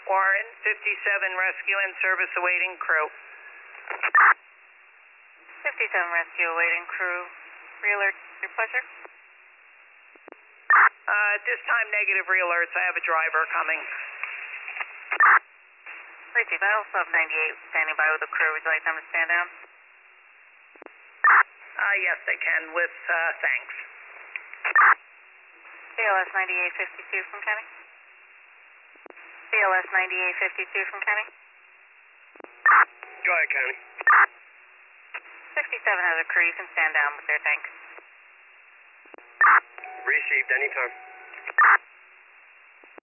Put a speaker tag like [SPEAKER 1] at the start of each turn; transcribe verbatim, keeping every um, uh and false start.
[SPEAKER 1] Warren, fifty-seven rescue and service awaiting crew.
[SPEAKER 2] fifty-seven rescue awaiting crew. Re-alert, your pleasure.
[SPEAKER 1] Uh, at this time, negative re-alerts. I have a driver coming.
[SPEAKER 2] Receive, I also have ninety-eight standing by with the crew. Would you like them to stand down?
[SPEAKER 1] Uh, yes, they can, with uh, thanks.
[SPEAKER 2] B L S ninety-eight fifty-two from Kenny. B L S ninety-eight fifty-two from Kenny.
[SPEAKER 3] Go ahead, Kenny.
[SPEAKER 2] fifty-seven has a crew. You can stand down with their tank.
[SPEAKER 3] Received anytime.